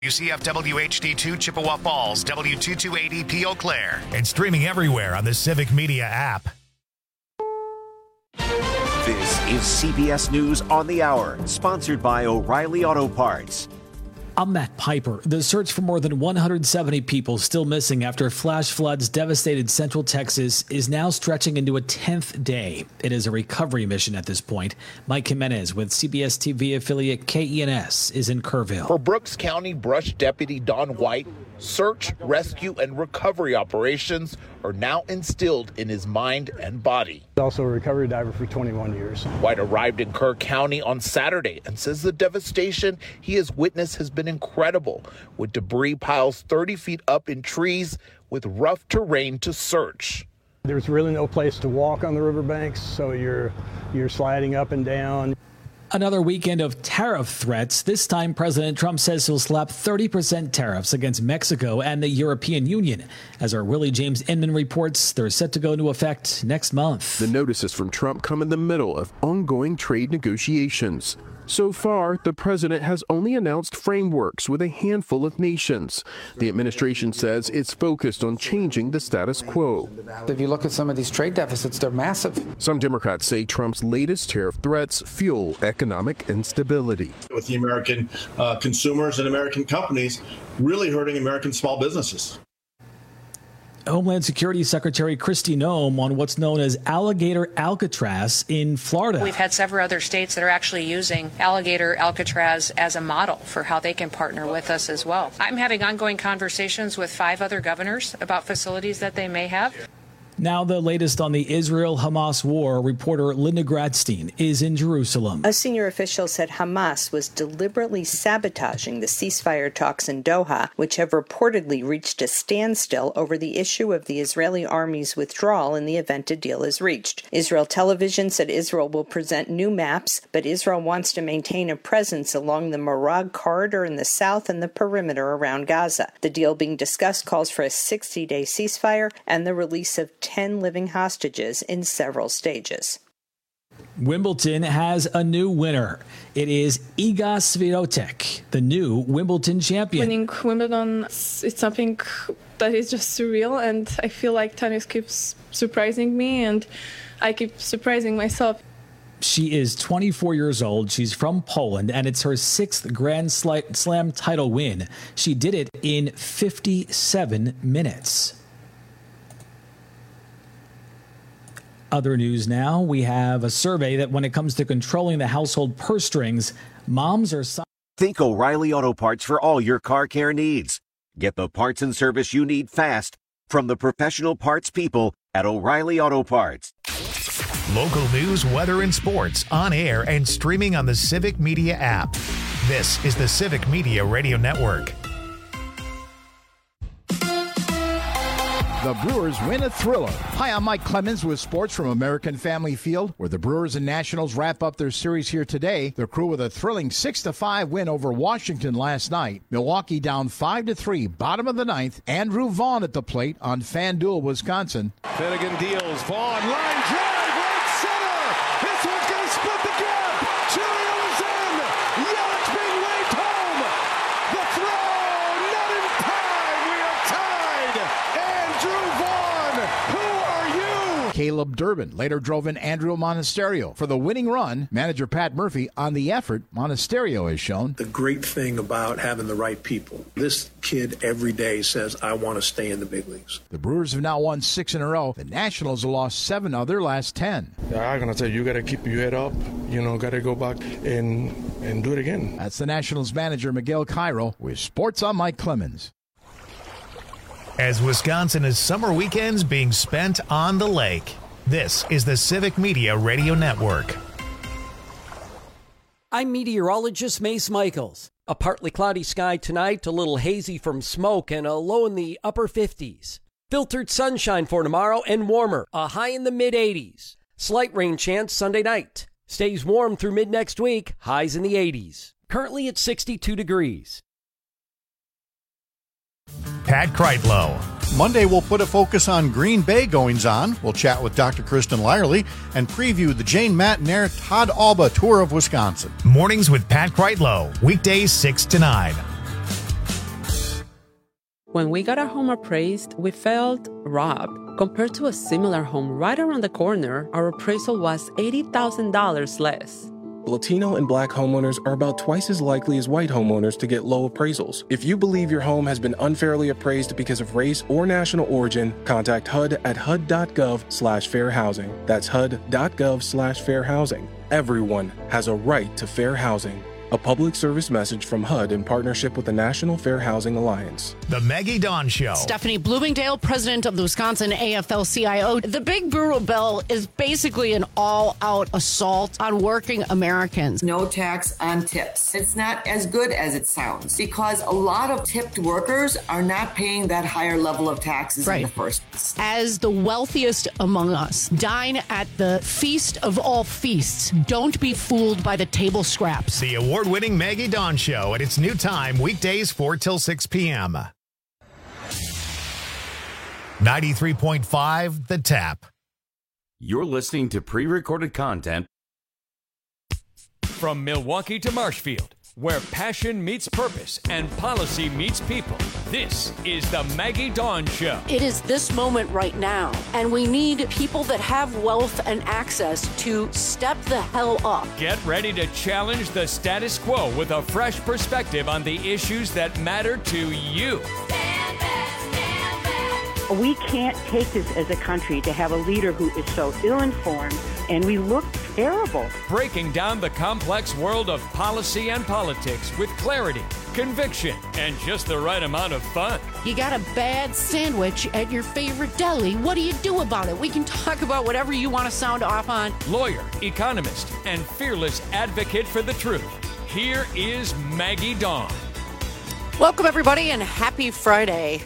UCF WHD2 Chippewa Falls, W2280P Eau Claire, and streaming everywhere on the Civic Media app. This is CBS News on the Hour, sponsored by O'Reilly Auto Parts. I'm Matt Piper. The search for more than 170 people still missing after flash floods devastated central Texas is now stretching into a 10th day. It is a recovery mission at this point. Mike Jimenez with CBS TV affiliate KENS is in Kerrville. For Brooks County Brush Deputy Don White, search, rescue, and recovery operations are now instilled in his mind and body. Also a recovery diver for 21 years. White arrived in Kerr County on Saturday and says the devastation he has witnessed has been incredible, with debris piles 30 feet up in trees with rough terrain to search. There's really no place to walk on the riverbanks, so you're sliding up and down. Another weekend of tariff threats. This time, President Trump says he'll slap 30% tariffs against Mexico and the European Union. As our Willie James Inman reports, they're set to go into effect next month. The notices from Trump come in the middle of ongoing trade negotiations. So far, the president has only announced frameworks with a handful of nations. The administration says it's focused on changing the status quo. If you look at some of these trade deficits, they're massive. Some Democrats say Trump's latest tariff threats fuel economic instability. With the American consumers and American companies really hurting American small businesses. Homeland Security Secretary Kristi Noem on what's known as Alligator Alcatraz in Florida. We've had several other states that are actually using Alligator Alcatraz as a model for how they can partner with us as well. I'm having ongoing conversations with 5 other governors about facilities that they may have. Now the latest on the Israel-Hamas war. Reporter Linda Gradstein is in Jerusalem. A senior official said Hamas was deliberately sabotaging the ceasefire talks in Doha, which have reportedly reached a standstill over the issue of the Israeli army's withdrawal in the event a deal is reached. Israel Television said Israel will present new maps, but Israel wants to maintain a presence along the Marag corridor in the south and the perimeter around Gaza. The deal being discussed calls for a 60-day ceasefire and the release of 10 living hostages in several stages. Wimbledon has a new winner. It is Iga Swiatek, the new Wimbledon champion. Winning Wimbledon, it's something that is just surreal, and I feel like tennis keeps surprising me, and I keep surprising myself. She is 24 years old. She's from Poland, and it's her 6th Grand Slam title win. She did it in 57 minutes. Other news now, we have a survey that when it comes to controlling the household purse strings, moms are... Think O'Reilly Auto Parts for all your car care needs. Get the parts and service you need fast from the professional parts people at O'Reilly Auto Parts. Local news, weather, and sports on air and streaming on the Civic Media app. This is the Civic Media Radio Network. The Brewers win a thriller. Hi, I'm Mike Clemens with sports from American Family Field, where the Brewers and Nationals wrap up their series here today. Their crew with a thrilling 6-5 win over Washington last night. Milwaukee down 5-3, bottom of the 9th. Andrew Vaughn at the plate on FanDuel, Wisconsin. Finnegan deals. Vaughn, line drive, right center. This one's going to split the gap. Chilio is in. Yelich being waved home. The throw, not in time. We are tied. Andrew Vaughn, who are you? Caleb Durbin later drove in Andrew Monasterio for the winning run. Manager Pat Murphy on the effort Monasterio has shown. The great thing about having the right people, this kid every day says, I want to stay in the big leagues. The Brewers have now won 6 in a row. The Nationals have lost 7 of their last 10. I'm going to tell you, you got to keep your head up. Got to go back and do it again. That's the Nationals manager, Miguel Cairo, with Sports on Mike Clemens. As Wisconsin is summer weekends being spent on the lake, this is the Civic Media Radio Network. I'm meteorologist Mace Michaels. A partly cloudy sky tonight, a little hazy from smoke, and a low in the upper 50s. Filtered sunshine for tomorrow and warmer, a high in the mid-80s. Slight rain chance Sunday night. Stays warm through mid-next week, highs in the 80s. Currently at 62 degrees. Pat Kreitlow. Monday, we'll put a focus on Green Bay goings-on. We'll chat with Dr. Kristen Lyerly and preview the Jane Matnair Todd Alba Tour of Wisconsin. Mornings with Pat Kreitlow. Weekdays 6 to 9. When we got our home appraised, we felt robbed. Compared to a similar home right around the corner, our appraisal was $80,000 less. Latino and Black homeowners are about twice as likely as white homeowners to get low appraisals. If you believe your home has been unfairly appraised because of race or national origin, contact HUD at hud.gov/fair housing. That's hud.gov/fair housing. Everyone has a right to fair housing. A public service message from HUD in partnership with the National Fair Housing Alliance. The Maggie Dawn Show. Stephanie Bloomingdale, president of the Wisconsin AFL-CIO. The big brutal bill is basically an all-out assault on working Americans. No tax on tips. It's not as good as it sounds because a lot of tipped workers are not paying that higher level of taxes in the first place. As the wealthiest among us, dine at the feast of all feasts. Don't be fooled by the table scraps. The award-winning Maggie Dawn Show at its new time, weekdays 4 till 6 p.m. 93.5 The Tap. You're listening to pre-recorded content from Milwaukee to Marshfield, where passion meets purpose and policy meets people. This is the Maggie Dawn Show. It is this moment right now, and we need people that have wealth and access to step the hell up. Get ready to challenge the status quo with a fresh perspective on the issues that matter to you. We can't take this as a country to have a leader who is so ill-informed, and we look terrible. Breaking down the complex world of policy and politics with clarity, conviction, and just the right amount of fun. You got a bad sandwich at your favorite deli. What do you do about it? We can talk about whatever you want to sound off on. Lawyer, economist, and fearless advocate for the truth. Here is Maggie Dawn. Welcome, everybody, and happy Friday.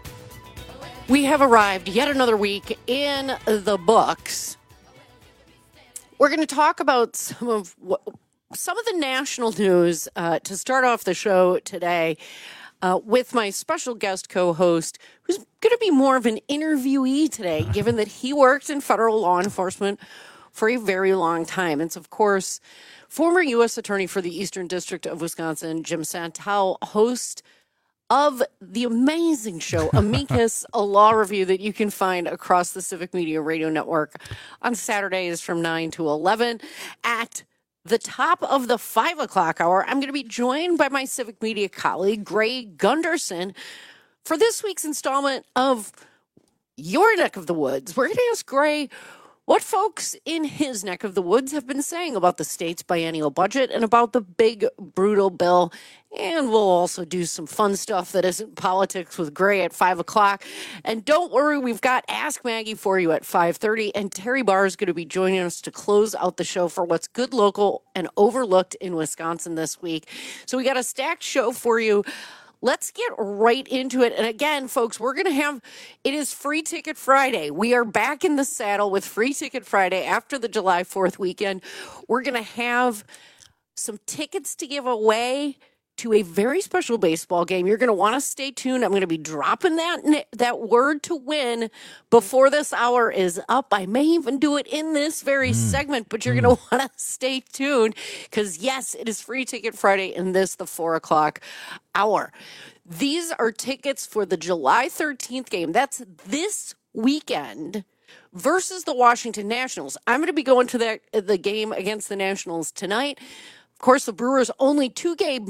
We have arrived yet another week in the books. We're going to talk about some of the national news to start off the show today with my special guest co-host, who's going to be more of an interviewee today, given that he worked in federal law enforcement for a very long time. It's, of course, former U.S. Attorney for the Eastern District of Wisconsin, Jim Santel, host of the amazing show Amicus, a law review that you can find across the Civic Media Radio Network on Saturdays from 9 to 11. At the top of the 5 o'clock hour, I'm going to be joined by my Civic Media colleague, Gray Gunderson, for this week's installment of Your Neck of the Woods. We're going to ask Gray what folks in his neck of the woods have been saying about the state's biennial budget and about the big, brutal bill. And we'll also do some fun stuff that isn't politics with Gray at 5 o'clock. And don't worry, we've got Ask Maggie for you at 5:30. And Terry Barr is going to be joining us to close out the show for what's good, local, and overlooked in Wisconsin this week. So we got a stacked show for you. Let's get right into it. And again, folks, it is Free Ticket Friday. We are back in the saddle with Free Ticket Friday after the July 4th weekend. We're going to have some tickets to give away to a very special baseball game. You're going to want to stay tuned. I'm going to be dropping that word to win before this hour is up. I may even do it in this very segment, but you're going to want to stay tuned because, yes, it is Free Ticket Friday in the 4 o'clock hour. These are tickets for the July 13th game. That's this weekend versus the Washington Nationals. I'm going to be going to the game against the Nationals tonight. Of course, the Brewers only 2 games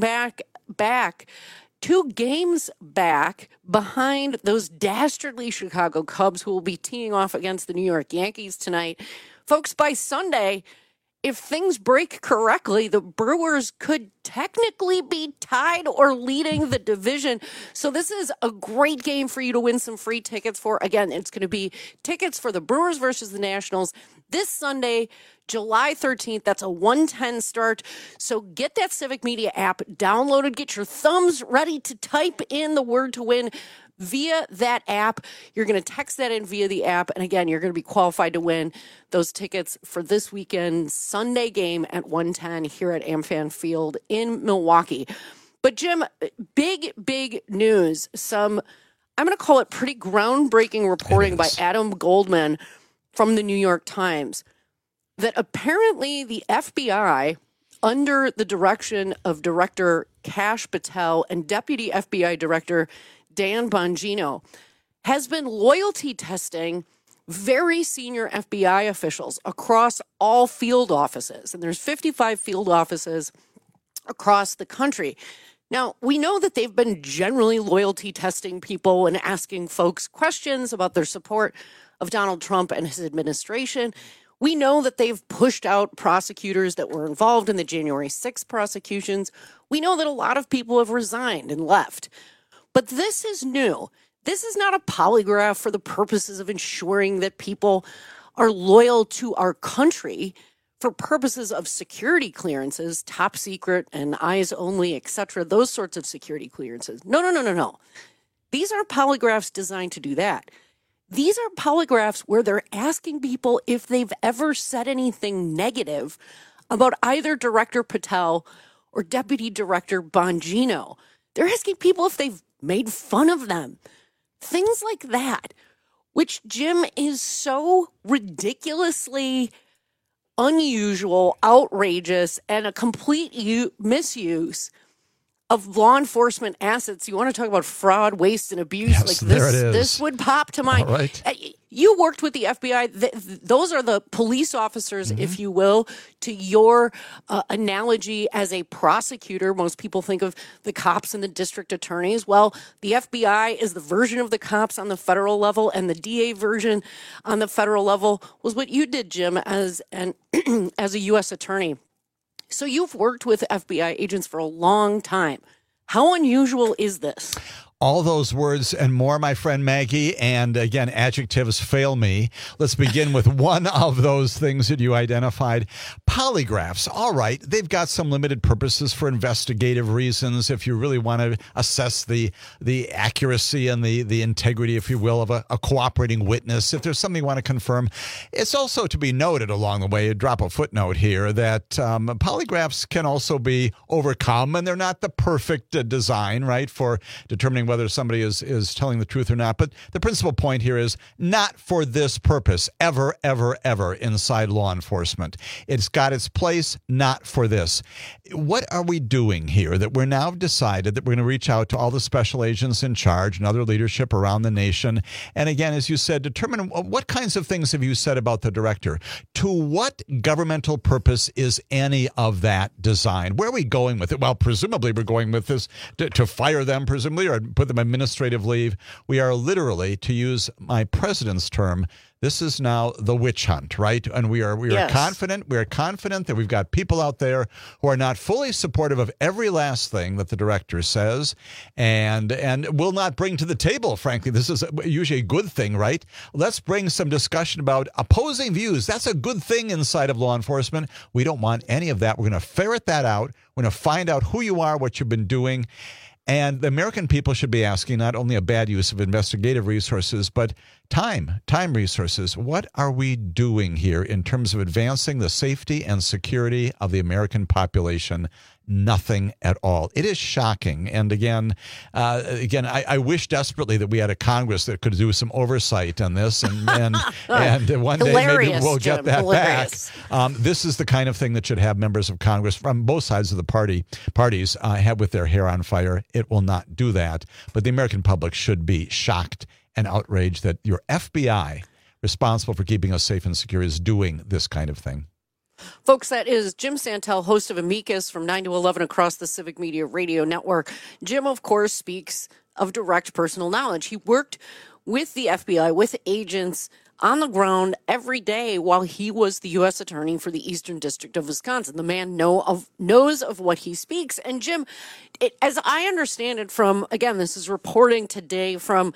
back behind those dastardly Chicago Cubs who will be teeing off against the New York Yankees tonight. Folks, by Sunday, if things break correctly, the Brewers could technically be tied or leading the division. So this is a great game for you to win some free tickets for. Again, it's going to be tickets for the Brewers versus the Nationals this Sunday, July 13th. That's a 1:10 start. So get that Civic Media app downloaded. Get your thumbs ready to type in the word to win via that app. You're going to text that in via the app. And again, you're going to be qualified to win those tickets for this weekend's Sunday game at 1:10 here at AmFam Field in Milwaukee. But Jim, big news. I'm going to call it pretty groundbreaking reporting by Adam Goldman from the New York Times that apparently the FBI, under the direction of Director Kash Patel and Deputy FBI Director Dan Bongino, has been loyalty testing very senior FBI officials across all field offices. And there's 55 field offices across the country. Now, we know that they've been generally loyalty testing people and asking folks questions about their support of Donald Trump and his administration. We know that they've pushed out prosecutors that were involved in the January 6th prosecutions. We know that a lot of people have resigned and left. But this is new. This is not a polygraph for the purposes of ensuring that people are loyal to our country for purposes of security clearances, top secret and eyes only, etc., those sorts of security clearances. No. These aren't polygraphs designed to do that. These are polygraphs where they're asking people if they've ever said anything negative about either Director Patel or Deputy Director Bongino. They're asking people if they've made fun of them. Things like that, which, Jim, is so ridiculously unusual, outrageous, and a complete misuse of law enforcement assets. You want to talk about fraud, waste, and abuse? Yes, like there it is. This would pop to mind. All right. You worked with the FBI. Those are the police officers, if you will, to your analogy as a prosecutor. Most people think of the cops and the district attorneys. Well, the FBI is the version of the cops on the federal level, and the DA version on the federal level was what you did, Jim, as a U.S. attorney. So you've worked with FBI agents for a long time. How unusual is this? All those words and more, my friend Maggie. And again, adjectives fail me. Let's begin with one of those things that you identified. Polygraphs. All right. They've got some limited purposes for investigative reasons. If you really want to assess the accuracy and the integrity, if you will, of a cooperating witness, if there's something you want to confirm. It's also to be noted along the way, drop a footnote here, that polygraphs can also be overcome, and they're not the perfect design, right, for determining whether somebody is telling the truth or not. But the principal point here is not for this purpose, ever, ever, ever inside law enforcement. It's got its place, not for this. What are we doing here that we're now decided that we're going to reach out to all the special agents in charge and other leadership around the nation? And again, as you said, determine what kinds of things have you said about the director? To what governmental purpose is any of that designed? Where are we going with it? Well, presumably we're going with this to fire them, presumably, or put them on administrative leave. We are literally, to use my president's term, this is now the witch hunt, right? And we are Yes. confident. We are confident that we've got people out there who are not fully supportive of every last thing that the director says, and will not bring to the table. Frankly, this is usually a good thing, right? Let's bring some discussion about opposing views. That's a good thing inside of law enforcement. We don't want any of that. We're going to ferret that out. We're going to find out who you are, what you've been doing. And the American people should be asking not only a bad use of investigative resources, but time resources. What are we doing here in terms of advancing the safety and security of the American population? Nothing at all. It is shocking. And again, I wish desperately that we had a Congress that could do some oversight on this, and one day maybe we'll get that back. This is the kind of thing that should have members of Congress from both sides of the parties have with their hair on fire. It will not do that. But the American public should be shocked and outraged that your FBI, responsible for keeping us safe and secure, is doing this kind of thing. Folks, that is Jim Santel, host of Amicus from 9 to 11 across the Civic Media Radio Network. Jim, of course, speaks of direct personal knowledge. He worked with the FBI, with agents on the ground every day while he was the U.S. Attorney for the Eastern District of Wisconsin. The man knows of what he speaks. And Jim, as I understand it from, again, this is reporting today from,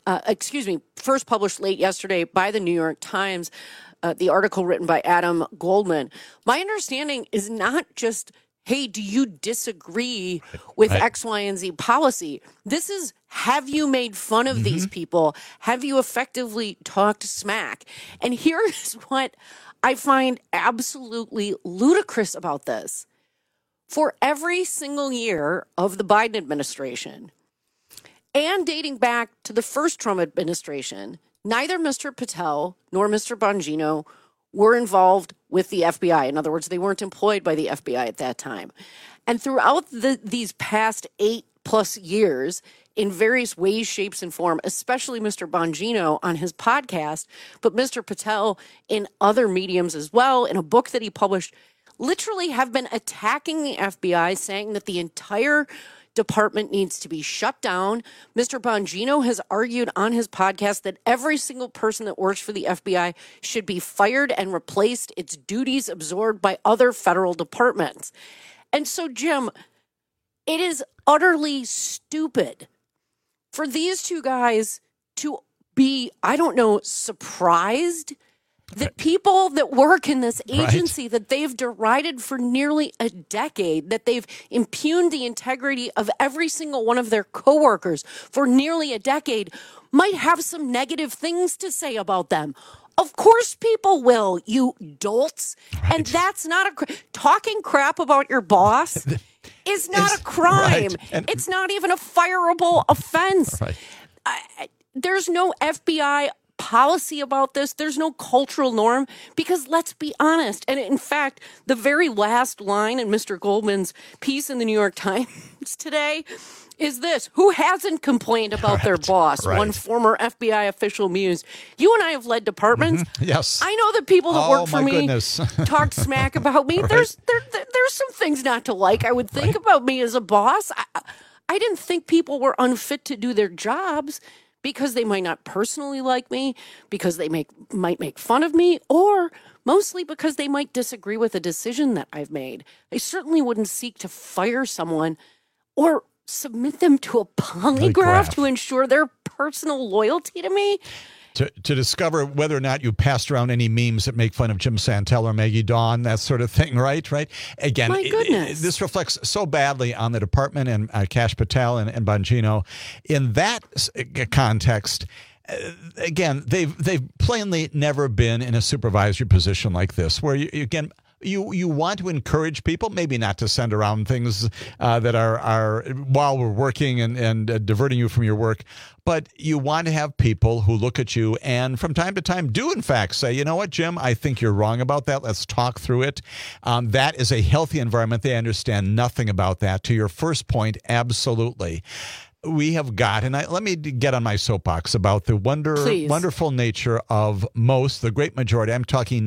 first published late yesterday by the New York Times, the article written by Adam Goldman. My understanding is not just, hey, do you disagree with X, Y, and Z policy? This is, have you made fun of these people? Have you effectively talked smack? And here's what I find absolutely ludicrous about this. For every single year of the Biden administration, and dating back to the first Trump administration, neither Mr. Patel nor Mr. Bongino were involved with the FBI. In other words, they weren't employed by the FBI at that time. And throughout these past 8+ years, in various ways, shapes, and form, especially Mr. Bongino on his podcast, but Mr. Patel in other mediums as well, in a book that he published, literally have been attacking the FBI, saying that the entire department needs to be shut down. Mr. Bongino has argued on his podcast that every single person that works for the FBI should be fired and replaced, its duties absorbed by other federal departments. And so, Jim, it is utterly stupid for these two guys to be, I don't know, surprised that people that work in this agency that they've derided for nearly a decade, that they've impugned the integrity of every single one of their coworkers for nearly a decade, might have some negative things to say about them. Of course people will, you dolts. And that's not talking crap about your boss is not a crime. It's not even a fireable offense. There's no FBI policy about this. There's no cultural norm because let's be honest. And in fact, the very last line in Mr. Goldman's piece in the New York Times today is this: who hasn't complained about their boss? One former FBI official mused. You and I have led departments. Yes. I know that people that work for me talk smack about me. Right. There's some things not to like, I would think, about me as a boss. I didn't think people were unfit to do their jobs because they might not personally like me, because they might make fun of me, or mostly because they might disagree with a decision that I've made. I certainly wouldn't seek to fire someone or submit them to a polygraph to ensure their personal loyalty to me. To discover whether or not you passed around any memes that make fun of Jim Santel or Maggie Dawn, that sort of thing, right? Again, my goodness. This reflects so badly on the department and Kash Patel and Bongino. In that context, again, they've plainly never been in a supervisory position like this, where you want to encourage people, maybe not to send around things that are while we're working and diverting you from your work, but you want to have people who look at you and from time to time do in fact say, you know what, Jim, I think you're wrong about that. Let's talk through it. That is a healthy environment. They understand nothing about that. To your first point, absolutely. We have got, and let me get on my soapbox about the wonderful nature of the great majority, I'm talking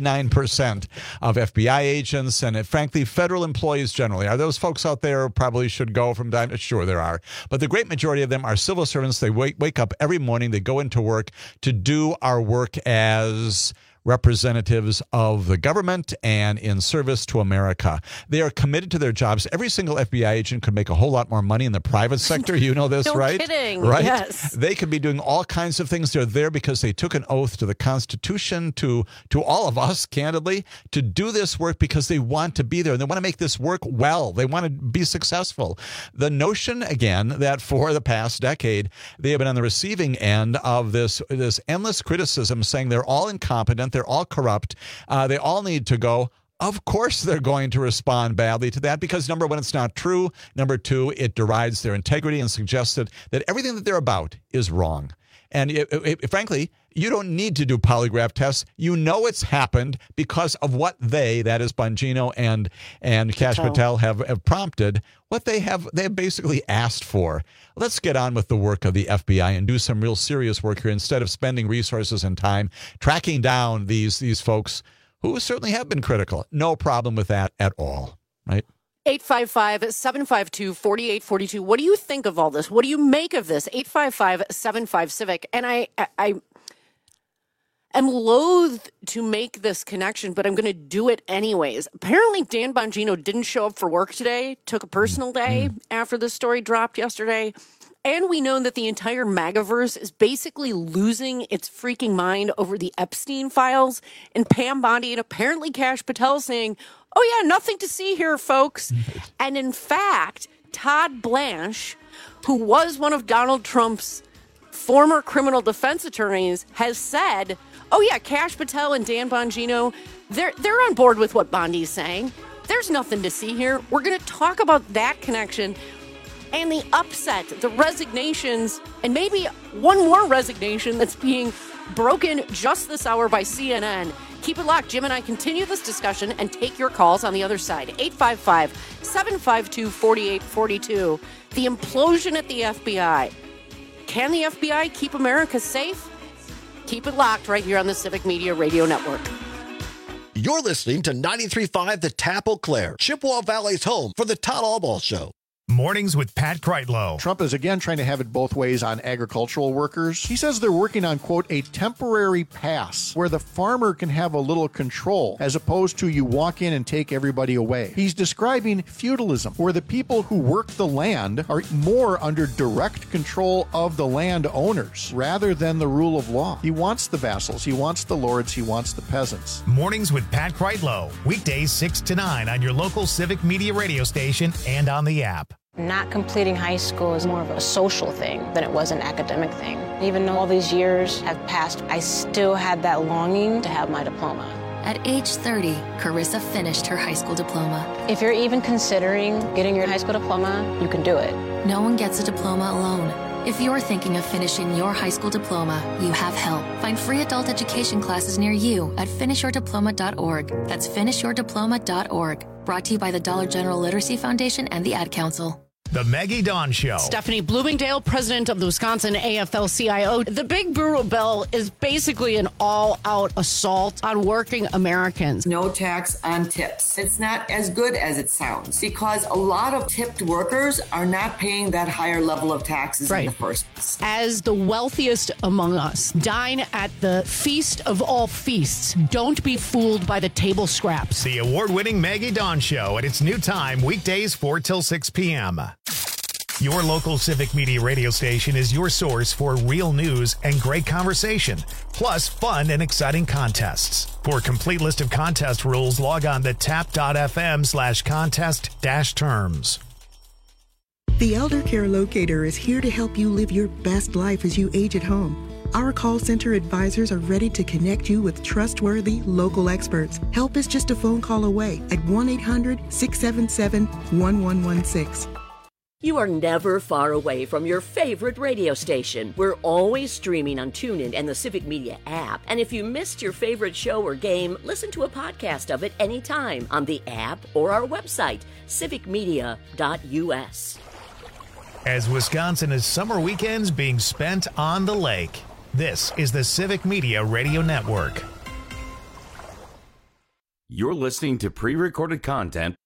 99% of FBI agents and frankly, federal employees generally. Are those folks out there who probably should go from time to sure there are. But the great majority of them are civil servants. They wake up every morning, they go into work to do our work as representatives of the government and in service to America. They are committed to their jobs. Every single FBI agent could make a whole lot more money in the private sector. You know this, right? No kidding. Right? Yes. They could be doing all kinds of things. They're there because they took an oath to the Constitution, to all of us, candidly, to do this work because they want to be there and they want to make this work well. They want to be successful. The notion, again, that for the past decade, they have been on the receiving end of this endless criticism saying they're all incompetent, they're all corrupt, they all need to go. Of course they're going to respond badly to that because, number one, it's not true. Number two, it derides their integrity and suggests that everything that they're about is wrong. And frankly, you don't need to do polygraph tests. You know it's happened because of what that is Bongino and Kash Patel have prompted, what they have basically asked for. Let's get on with the work of the FBI and do some real serious work here instead of spending resources and time tracking down these folks who certainly have been critical. No problem with that at all, right? 855-752-4842. What do you think of all this? What do you make of this? 855-75-CIVIC. And I am loath to make this connection, but I'm going to do it anyways. Apparently, Dan Bongino didn't show up for work today, took a personal day after this story dropped yesterday. And we know that the entire MAGAverse is basically losing its freaking mind over the Epstein files, and Pam Bondi and apparently Kash Patel saying, oh yeah, nothing to see here, folks. And in fact, Todd Blanche, who was one of Donald Trump's former criminal defense attorneys, has said, oh yeah, Kash Patel and Dan Bongino, they're on board with what Bondi's saying. There's nothing to see here. We're going to talk about that connection and the upset, the resignations, and maybe one more resignation that's being broken just this hour by CNN. Keep it locked. Jim and I continue this discussion and take your calls on the other side. 855-752-4842. The implosion at the FBI. Can the FBI keep America safe? Keep it locked right here on the Civic Media Radio Network. You're listening to 93.5 The Tap Eau Claire, Chippewa Valley's home for the Todd Albaugh Show. Mornings with Pat Kreitlow. Trump is again trying to have it both ways on agricultural workers. He says they're working on, quote, a temporary pass where the farmer can have a little control as opposed to you walk in and take everybody away. He's describing feudalism, where the people who work the land are more under direct control of the land owners rather than the rule of law. He wants the vassals, he wants the lords, he wants the peasants. Mornings with Pat Kreitlow. Weekdays 6 to 9 on your local Civic Media radio station and on the app. Not completing high school is more of a social thing than it was an academic thing. Even though all these years have passed, I still had that longing to have my diploma. At age 30, Carissa finished her high school diploma. If you're even considering getting your high school diploma, you can do it. No one gets a diploma alone. If you're thinking of finishing your high school diploma, you have help. Find free adult education classes near you at finishyourdiploma.org. That's finishyourdiploma.org. Brought to you by the Dollar General Literacy Foundation and the Ad Council. The Maggie Dawn Show. Stephanie Bloomingdale, president of the Wisconsin AFL-CIO. The Big Brutal Bill is basically an all-out assault on working Americans. No tax on tips. It's not as good as it sounds because a lot of tipped workers are not paying that higher level of taxes in the first place. As the wealthiest among us, dine at the feast of all feasts. Don't be fooled by the table scraps. The award-winning Maggie Dawn Show at its new time, weekdays 4 till 6 p.m. Your local Civic Media radio station is your source for real news and great conversation, plus fun and exciting contests. For a complete list of contest rules, log on to tap.fm/contest-terms. The Elder Care Locator is here to help you live your best life as you age at home. Our call center advisors are ready to connect you with trustworthy local experts. Help is just a phone call away at 1-800-677-1116. You are never far away from your favorite radio station. We're always streaming on TuneIn and the Civic Media app. And if you missed your favorite show or game, listen to a podcast of it anytime on the app or our website, civicmedia.us. As Wisconsin is summer weekends being spent on the lake, this is the Civic Media Radio Network. You're listening to pre-recorded content.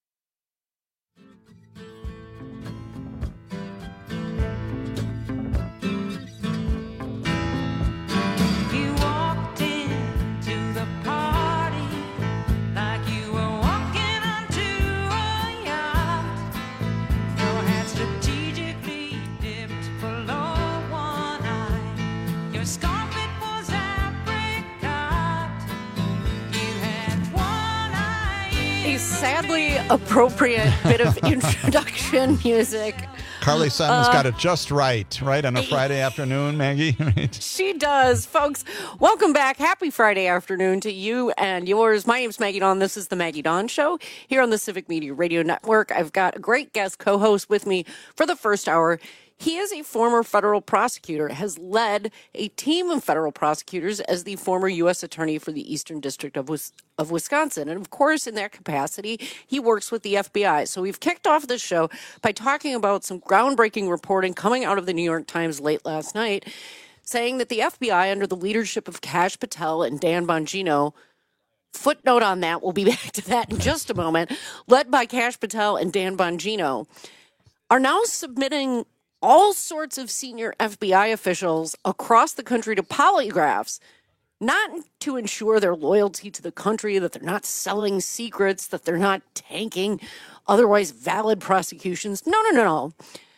Sadly appropriate bit of introduction music. Carly Simon's got it just right on a Friday afternoon, Maggie. She does. Folks, welcome back. Happy Friday afternoon to you and yours. My name's Maggie Dawn. This is the Maggie Dawn Show here on the Civic Media Radio Network. I've got a great guest co-host with me for the first hour. He is a former federal prosecutor, has led a team of federal prosecutors as the former U.S. Attorney for the Eastern District of Wisconsin. And of course, in that capacity, he works with the FBI. So we've kicked off this show by talking about some groundbreaking reporting coming out of the New York Times late last night, saying that the FBI, under the leadership of Kash Patel and Dan Bongino, footnote on that, we'll be back to that in just a moment, led by Kash Patel and Dan Bongino, are now submitting all sorts of senior FBI officials across the country to polygraphs, not to ensure their loyalty to the country, that they're not selling secrets, that they're not tanking otherwise valid prosecutions. No.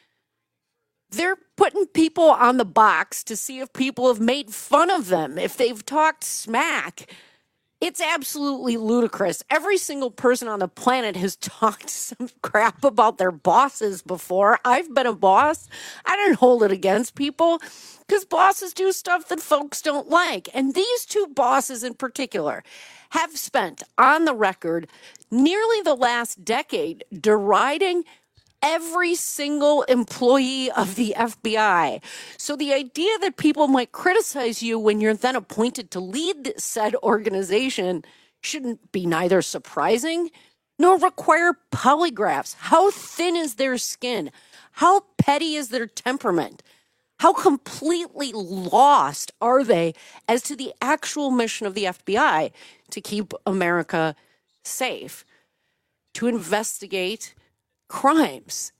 They're putting people on the box to see if people have made fun of them, if they've talked smack. It's absolutely ludicrous. Every single person on the planet has talked some crap about their bosses before. I've been a boss. I didn't hold it against people because bosses do stuff that folks don't like. And these two bosses in particular have spent on the record nearly the last decade deriding every single employee of the FBI. So the idea that people might criticize you when you're then appointed to lead said organization shouldn't be neither surprising nor require polygraphs. How thin is their skin? How petty is their temperament? How completely lost are they as to the actual mission of the FBI to keep America safe, to investigate crimes?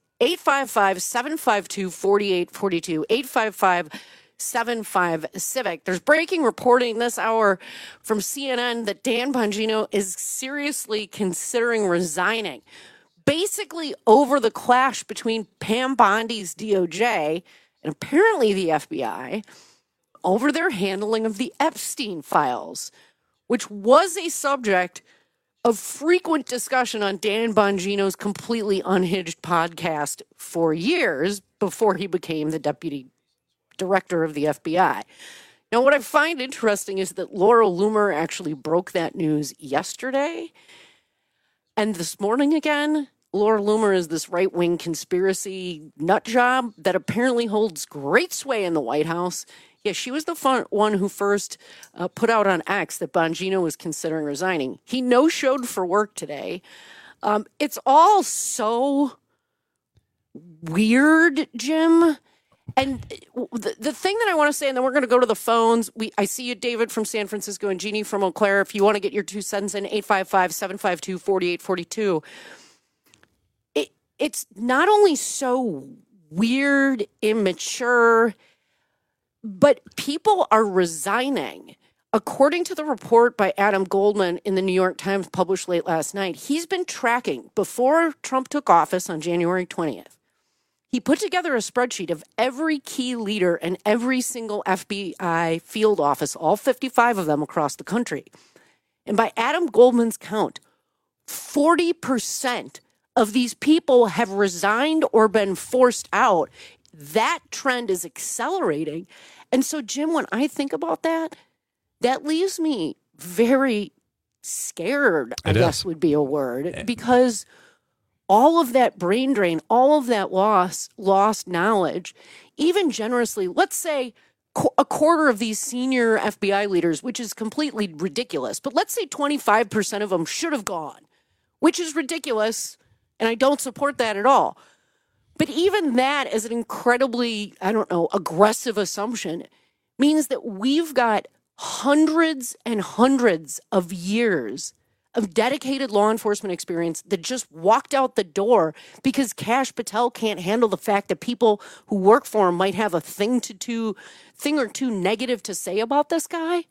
855-752-4842, 855-75-CIVIC. There's breaking reporting this hour from CNN that Dan Bongino is seriously considering resigning, basically over the clash between Pam Bondi's DOJ and apparently the FBI over their handling of the Epstein files, which was a subject of frequent discussion on Dan Bongino's Completely Unhinged podcast for years before he became the deputy director of the FBI. Now, what I find interesting is that Laura Loomer actually broke that news yesterday. And this morning again, Laura Loomer is this right-wing conspiracy nut job that apparently holds great sway in the White House. Yeah, she was the one who first put out on X that Bongino was considering resigning. He no-showed for work today. It's all so weird, Jim. And the thing that I want to say, and then we're going to go to the phones. I see you, David, from San Francisco, and Jeannie from Eau Claire. If you want to get your 2 cents in, 855-752-4842. It's not only so weird, immature, but people are resigning. According to the report by Adam Goldman in the New York Times published late last night, he's been tracking before Trump took office on January 20th. He put together a spreadsheet of every key leader and every single FBI field office, all 55 of them across the country. And by Adam Goldman's count, 40% of these people have resigned or been forced out. That trend is accelerating. And so, Jim, when I think about that, that leaves me very scared, I guess would be a word, because all of that brain drain, all of that lost knowledge, even generously, let's say a quarter of these senior FBI leaders, which is completely ridiculous, but let's say 25% of them should have gone, which is ridiculous. And I don't support that at all. But even that as an incredibly, aggressive assumption means that we've got hundreds and hundreds of years of dedicated law enforcement experience that just walked out the door because Kash Patel can't handle the fact that people who work for him might have a thing or two negative to say about this guy.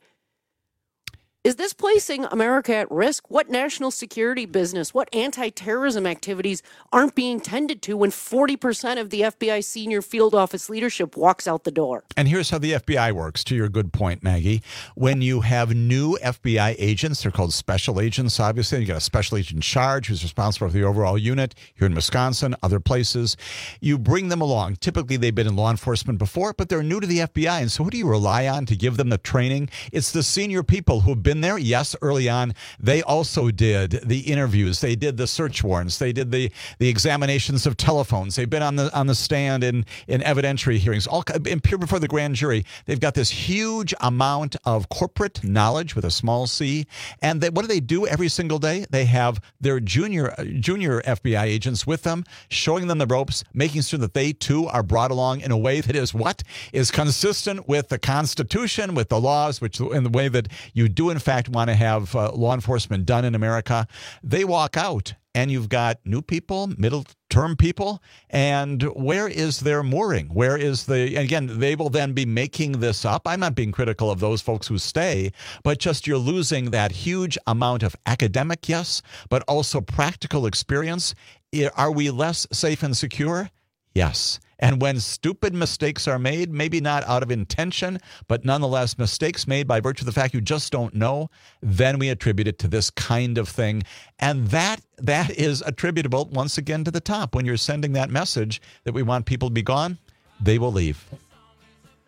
Is this placing America at risk? What national security business, what anti-terrorism activities aren't being tended to when 40% of the FBI senior field office leadership walks out the door? And here's how the FBI works, to your good point, Maggie. When you have new FBI agents, they're called special agents, obviously. You got a special agent in charge who's responsible for the overall unit here in Wisconsin, other places. You bring them along. Typically, they've been in law enforcement before, but they're new to the FBI. And so who do you rely on to give them the training? It's the senior people who have been there. Yes, early on, they also did the interviews. They did the search warrants. They did the examinations of telephones. They've been on the stand in evidentiary hearings, all appear before the grand jury. They've got this huge amount of corporate knowledge with a small c. And what do they do every single day? They have their junior FBI agents with them, showing them the ropes, making sure that they too are brought along in a way that is consistent with the Constitution, with the laws, which in the way that you do in fact want to have law enforcement done in America. They walk out and you've got new people, middle-term people, and where is their mooring? Where is again, they will then be making this up. I'm not being critical of those folks who stay, but just you're losing that huge amount of academic, yes, but also practical experience. Are we less safe and secure? Yes. And when stupid mistakes are made, maybe not out of intention, but nonetheless mistakes made by virtue of the fact you just don't know, then we attribute it to this kind of thing. And that is attributable, once again, to the top. When you're sending that message that we want people to be gone, they will leave.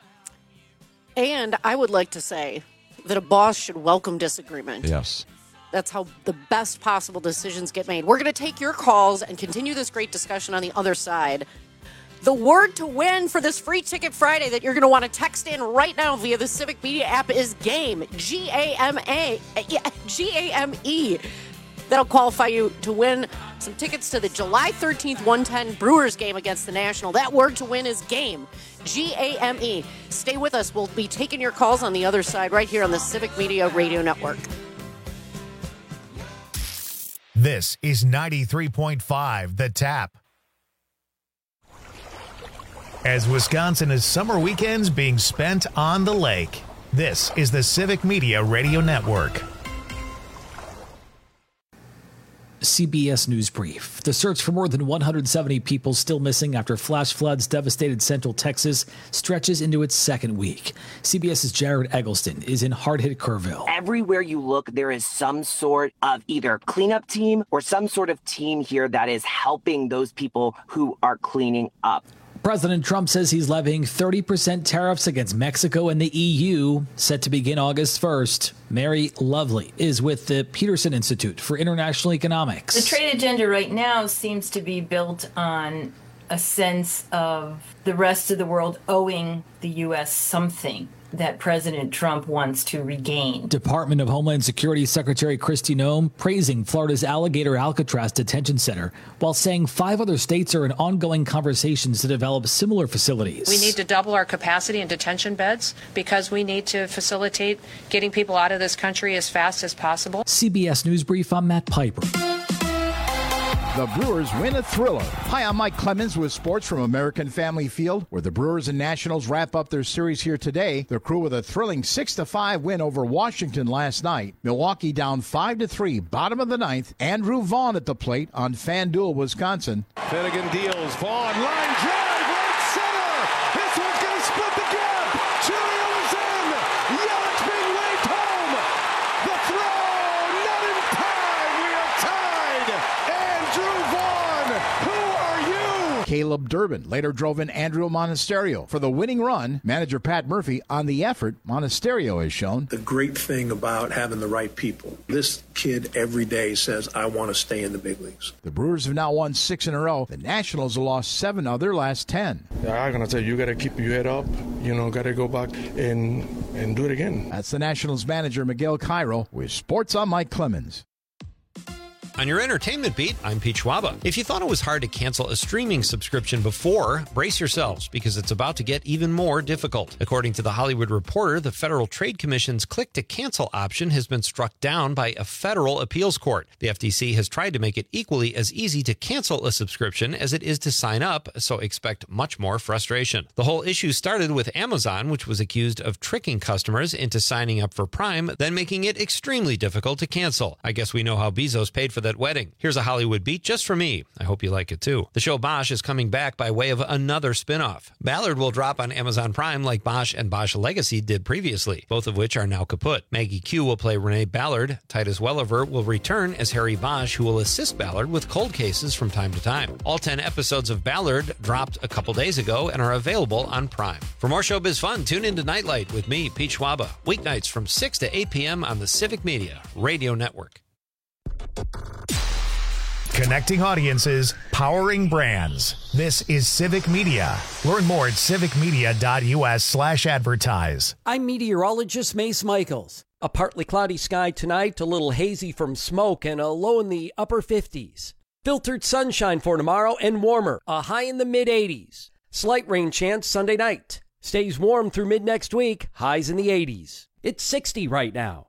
And I would like to say that a boss should welcome disagreement. Yes. That's how the best possible decisions get made. We're going to take your calls and continue this great discussion on the other side. The word to win for this Free Ticket Friday that you're going to want to text in right now via the Civic Media app is GAME, G-A-M-E. That'll qualify you to win some tickets to the July 13th 110 Brewers game against the National. That word to win is GAME, G-A-M-E. Stay with us. We'll be taking your calls on the other side right here on the Civic Media Radio Network. This is 93.5 The Tap. As Wisconsin is summer weekends being spent on the lake, this is the Civic Media Radio Network. CBS News Brief. The search for more than 170 people still missing after flash floods devastated central Texas stretches into its second week. CBS's Jared Eggleston is in hard-hit Kerrville. Everywhere you look, there is some sort of either cleanup team or some sort of team here that is helping those people who are cleaning up. President Trump says he's levying 30% tariffs against Mexico and the EU, set to begin August 1st. Mary Lovely is with the Peterson Institute for International Economics. The trade agenda right now seems to be built on a sense of the rest of the world owing the U.S. something that President Trump wants to regain. Department of Homeland Security Secretary Kristi Noem praising Florida's Alligator Alcatraz Detention Center, while saying 5 other states are in ongoing conversations to develop similar facilities. We need to double our capacity in detention beds because we need to facilitate getting people out of this country as fast as possible. CBS News Brief, I'm Matt Piper. The Brewers win a thriller. Hi, I'm Mike Clemens with sports from American Family Field, where the Brewers and Nationals wrap up their series here today. Their crew with a thrilling 6-5 win over Washington last night. Milwaukee down 5-3, bottom of the ninth. Andrew Vaughn at the plate on FanDuel, Wisconsin. Finnegan deals. Vaughn, line drive, right center. This one's going to split the gap. Chilio is in. Yelich being waved home. The throw, not in time. We are tied. Andrew Vaughn, who are you? Caleb Durbin later drove in Andrew Monasterio for the winning run. Manager Pat Murphy on the effort Monasterio has shown. The great thing about having the right people, this kid every day says, I want to stay in the big leagues. The Brewers have now won 6 in a row. The Nationals have lost 7 of their last 10. I'm going to tell you, you got to keep your head up. Got to go back and do it again. That's the Nationals manager, Miguel Cairo, with Sports on Mike Clemens. On your entertainment beat, I'm Pete Schwaba. If you thought it was hard to cancel a streaming subscription before, brace yourselves because it's about to get even more difficult. According to The Hollywood Reporter, the Federal Trade Commission's click-to-cancel option has been struck down by a federal appeals court. The FTC has tried to make it equally as easy to cancel a subscription as it is to sign up, so expect much more frustration. The whole issue started with Amazon, which was accused of tricking customers into signing up for Prime, then making it extremely difficult to cancel. I guess we know how Bezos paid for that wedding. Here's a Hollywood beat just for me. I hope you like it too. The show Bosch is coming back by way of another spin-off. Ballard will drop on Amazon Prime like Bosch and Bosch Legacy did previously, both of which are now kaput. Maggie Q will play Renee Ballard. Titus Welliver will return as Harry Bosch, who will assist Ballard with cold cases from time to time. All 10 episodes of Ballard dropped a couple days ago and are available on Prime. For more showbiz fun, tune into Nightlight with me, Pete Schwaba, weeknights from 6 to 8 p.m. on the Civic Media Radio Network. Connecting audiences, powering brands. This is Civic Media. Learn more at civicmedia.us/advertise. I'm meteorologist Mace Michaels. A partly cloudy sky tonight, a little hazy from smoke, and a low in the upper 50s. Filtered sunshine for tomorrow and warmer, a high in the mid-80s. Slight rain chance Sunday night. Stays warm through mid-next week, highs in the 80s. It's 60 right now.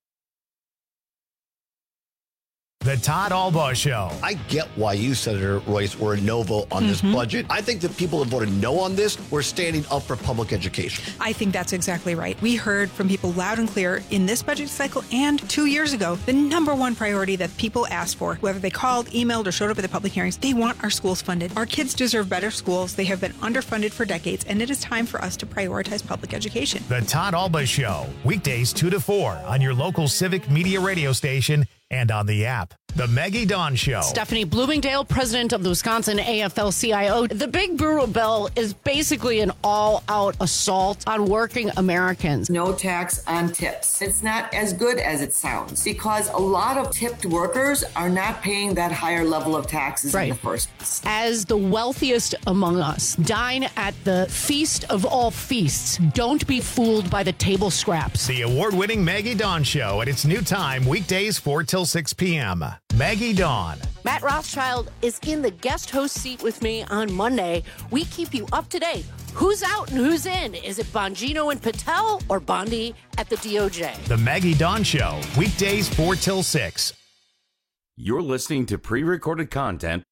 The Todd Albaugh Show. I get why you, Senator Royce, were a no vote on this budget. I think the people that voted no on this were standing up for public education. I think that's exactly right. We heard from people loud and clear in this budget cycle and 2 years ago, the number one priority that people asked for, whether they called, emailed, or showed up at the public hearings, they want our schools funded. Our kids deserve better schools. They have been underfunded for decades, and it is time for us to prioritize public education. The Todd Albaugh Show, weekdays 2 to 4 on your local Civic Media radio station and on the app. The Maggie Dawn Show. Stephanie Bloomingdale, president of the Wisconsin AFL-CIO. The big brewer bill is basically an all-out assault on working Americans. No tax on tips. It's not as good as it sounds because a lot of tipped workers are not paying that higher level of taxes in the first place. As the wealthiest among us, dine at the feast of all feasts. Don't be fooled by the table scraps. The award-winning Maggie Dawn Show at its new time, weekdays 4 till 6 p.m. Maggie Dawn. Matt Rothschild is in the guest host seat with me on Monday. We keep you up to date. Who's out and who's in? Is it Bongino and Patel or Bondi at the DOJ? The Maggie Dawn Show, weekdays 4 till 6. You're listening to pre-recorded content.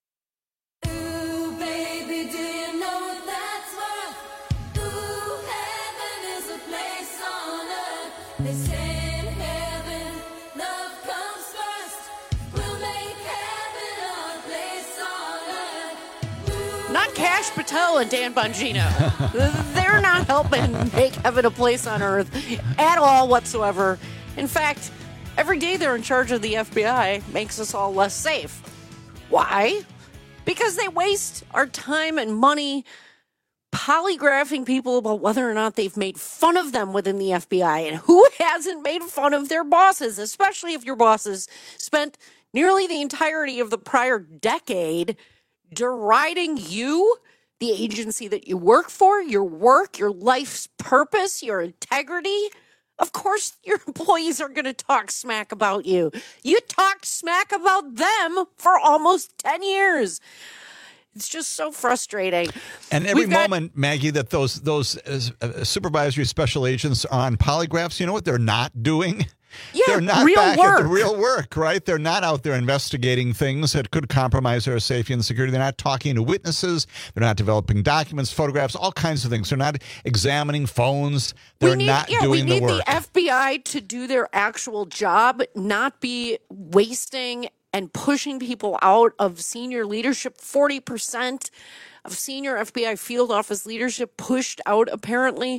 Kash Patel and Dan Bongino. They're not helping make heaven a place on earth at all whatsoever. In fact, every day they're in charge of the FBI makes us all less safe. Why? Because they waste our time and money polygraphing people about whether or not they've made fun of them within the FBI. And who hasn't made fun of their bosses, especially if your bosses spent nearly the entirety of the prior decade deriding you, the agency that you work for, your work, your life's purpose, your integrity. Of course, your employees are going to talk smack about you. You talked smack about them for almost 10 years. It's just so frustrating. And every moment, Maggie, that those supervisory special agents are on polygraphs, you know what they're not doing? Yeah, they're not real back work. at the real work, right? They're not out there investigating things that could compromise their safety and security. They're not talking to witnesses. They're not developing documents, photographs, all kinds of things. They're not examining phones. They're not doing the work. We need the FBI to do their actual job, not be wasting and pushing people out of senior leadership. 40% of senior FBI field office leadership pushed out, apparently.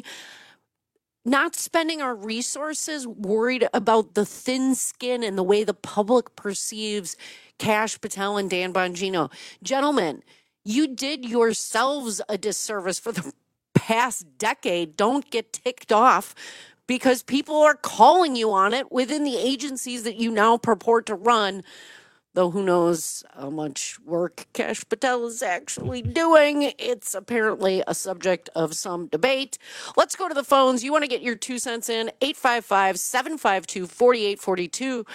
Not spending our resources worried about the thin skin and the way the public perceives Kash Patel and Dan Bongino. Gentlemen, you did yourselves a disservice for the past decade. Don't get ticked off because people are calling you on it within the agencies that you now purport to run. Though who knows how much work Kash Patel is actually doing. It's apparently a subject of some debate. Let's go to the phones. You want to get your 2 cents in? 855-752-4842,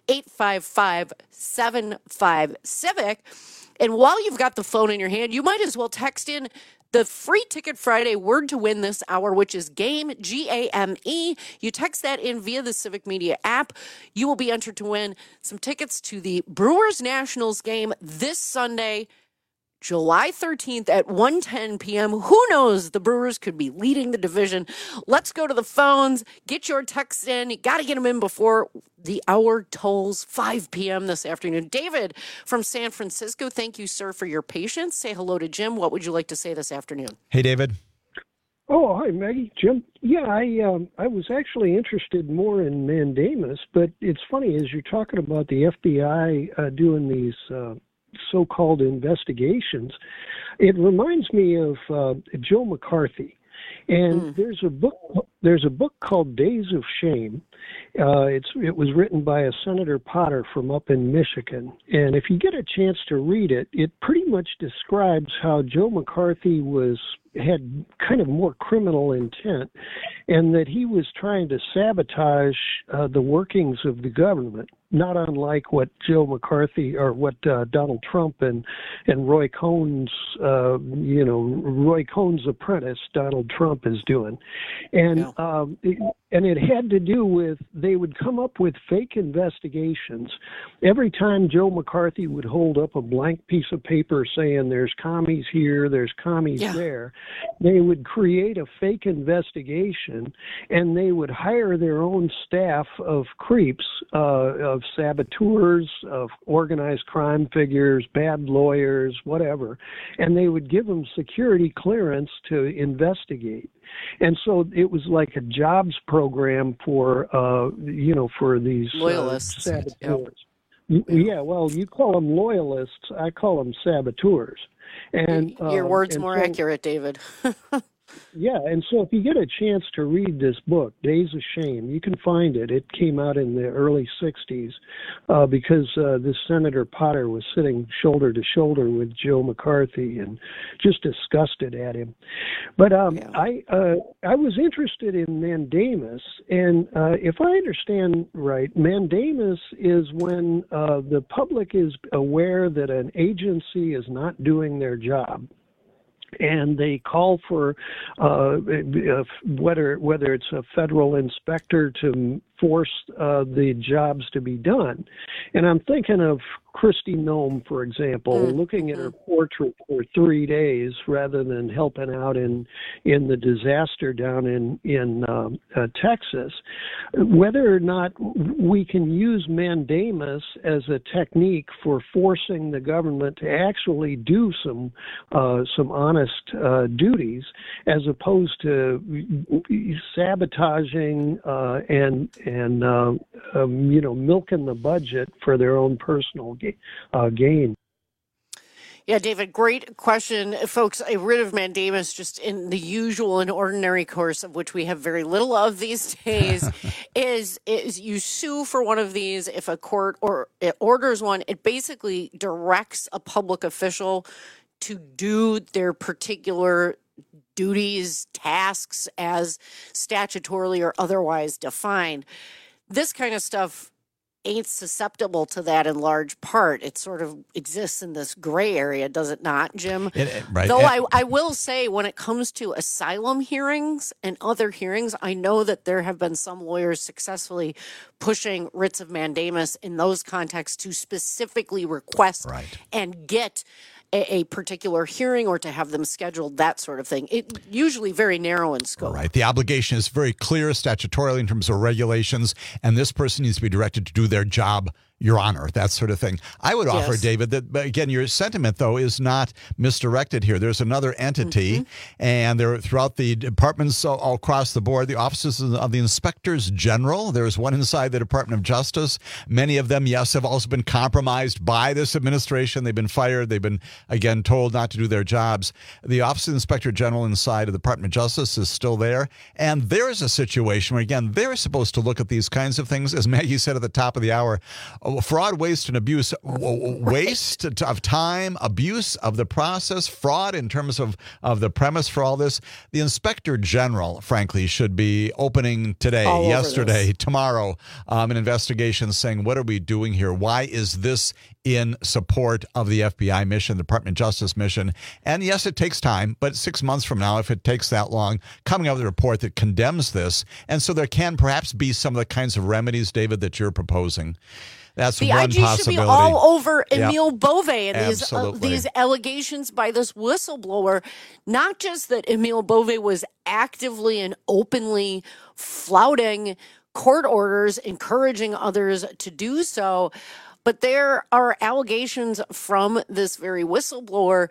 855-75-CIVIC. And while you've got the phone in your hand, you might as well text in the free Ticket Friday word to win this hour, which is GAME, G-A-M-E. You text that in via the Civic Media app. You will be entered to win some tickets to the Brewers Nationals game this Sunday, July 13th at 1:10 p.m. Who knows? The Brewers could be leading the division. Let's go to the phones. Get your texts in. You got to get them in before the hour tolls 5 p.m. this afternoon. David from San Francisco, thank you, sir, for your patience. Say hello to Jim. What would you like to say this afternoon? Hey, David. Oh, hi, Maggie. Jim. Yeah, I was actually interested more in mandamus, but it's funny, as you're talking about the FBI doing these so-called investigations, it reminds me of Joe McCarthy. And there's a book called Days of Shame. It was written by a Senator Potter from up in Michigan. And if you get a chance to read it, it pretty much describes how Joe McCarthy had kind of more criminal intent, and that he was trying to sabotage the workings of the government, not unlike what Joe McCarthy or what Donald Trump and Roy Cohn's apprentice Donald Trump is doing, and it had to do with they would come up with fake investigations every time Joe McCarthy would hold up a blank piece of paper saying there's commies here, there's commies there. They would create a fake investigation, and they would hire their own staff of creeps, of saboteurs, of organized crime figures, bad lawyers, whatever, and they would give them security clearance to investigate. And so it was like a jobs program for these loyalists, saboteurs. Yeah, well, you call them loyalists. I call them saboteurs. And your word's and more so, accurate, David. Yeah, and so if you get a chance to read this book, Days of Shame, you can find it. It came out in the early 60s because this Senator Potter was sitting shoulder to shoulder with Joe McCarthy and just disgusted at him. But I was interested in mandamus, and if I understand right, mandamus is when the public is aware that an agency is not doing their job. And they call for whether it's a federal inspector to force the jobs to be done. And I'm thinking of Kristi Noem, for example, looking at her portrait for 3 days rather than helping out in the disaster down in Texas. Whether or not we can use mandamus as a technique for forcing the government to actually do some honest duties, as opposed to sabotaging and milking the budget for their own personal gain. Yeah, David, great question. Folks, a writ of mandamus, just in the usual and ordinary course of which we have very little of these days, is you sue for one of these. If a court it orders one, it basically directs a public official to do their particular duties, tasks as statutorily or otherwise defined. This kind of stuff ain't susceptible to that in large part. It sort of exists in this gray area, does it not, Jim? Right. Though I will say, when it comes to asylum hearings and other hearings, I know that there have been some lawyers successfully pushing writs of mandamus in those contexts to specifically request and get a particular hearing or to have them scheduled, that sort of thing. It usually very narrow in scope. Right. The obligation is very clear statutorily in terms of regulations, and this person needs to be directed to do their job, Your Honor, that sort of thing. I would offer, David, that, again, your sentiment, though, is not misdirected here. There's another entity, and there throughout the departments all across the board, the offices of the inspectors general. There's one inside the Department of Justice. Many of them, yes, have also been compromised by this administration. They've been fired. They've been, again, told not to do their jobs. The Office of the Inspector General inside of the Department of Justice is still there. And there is a situation where, again, they're supposed to look at these kinds of things. As Maggie said at the top of the hour, fraud, waste, and abuse, waste of time, abuse of the process, fraud in terms of the premise for all this. The Inspector General, frankly, should be opening today, yesterday, tomorrow, an investigation saying, what are we doing here? Why is this in support of the FBI mission, the Department of Justice mission? And yes, it takes time, but 6 months from now, if it takes that long, coming out with a report that condemns this. And so there can perhaps be some of the kinds of remedies, David, that you're proposing. That's the one IG possibility. should be all over Emil Bove and Absolutely. these allegations by this whistleblower. Not just that Emil Bove was actively and openly flouting court orders, encouraging others to do so, but there are allegations from this very whistleblower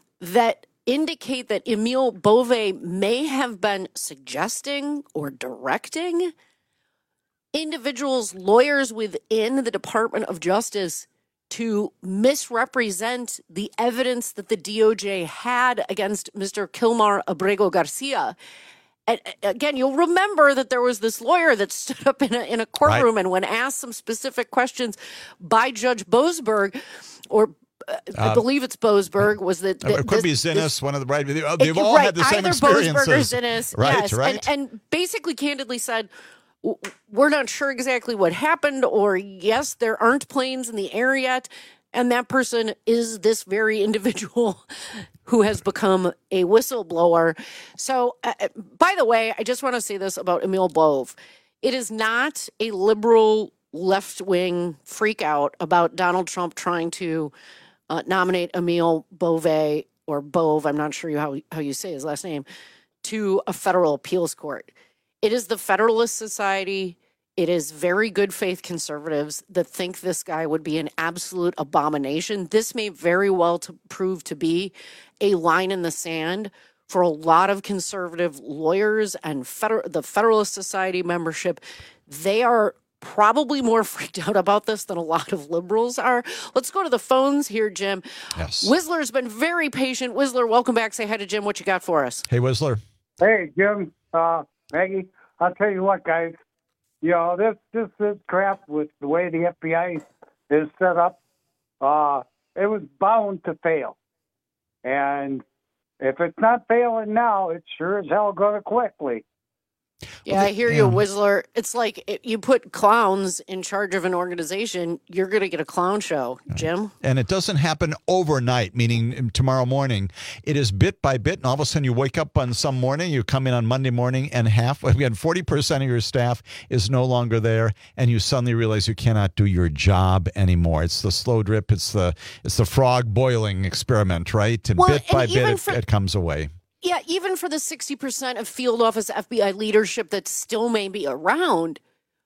that indicate that Emil Bove may have been suggesting or directing individuals, lawyers within the Department of Justice, to misrepresent the evidence that the DOJ had against Mr. Kilmar Abrego Garcia. And again, you'll remember that there was this lawyer that stood up in a courtroom and when asked some specific questions by Judge Boasberg, or I believe it's Boasberg, was that it could be Zinnes, one of the they've all had the same experiences. Either Boasberg or Zinnes, yes, and basically candidly said, we're not sure exactly what happened, or yes, there aren't planes in the air yet. And that person is this very individual who has become a whistleblower. So, by the way, I just want to say this about Emil Bove. It is not a liberal left-wing freakout about Donald Trump trying to nominate Emil Bove, or Bove, I'm not sure how you say his last name, to a federal appeals court. It is the Federalist Society. It is very good faith conservatives that think this guy would be an absolute abomination. This may very well prove to be a line in the sand for a lot of conservative lawyers and the Federalist Society membership. They are probably more freaked out about this than a lot of liberals are. Let's go to the phones here, Jim. Yes. Whistler's been very patient. Whistler, welcome back. Say hi to Jim. What you got for us? Hey, Whistler. Hey, Jim, Maggie, I'll tell you what, guys. You know, this crap with the way the FBI is set up, it was bound to fail. And if it's not failing now, it's sure as hell going to quickly. Yeah, I hear you, Whistler. It's like you put clowns in charge of an organization, you're going to get a clown show, Jim. And it doesn't happen overnight, meaning tomorrow morning. It is bit by bit, and all of a sudden you wake up on some morning, you come in on Monday morning, and 40% of your staff is no longer there, and you suddenly realize you cannot do your job anymore. It's the slow drip, it's the frog boiling experiment, right? And bit by bit, it comes away. Yeah, even for the 60% of field office FBI leadership that still may be around,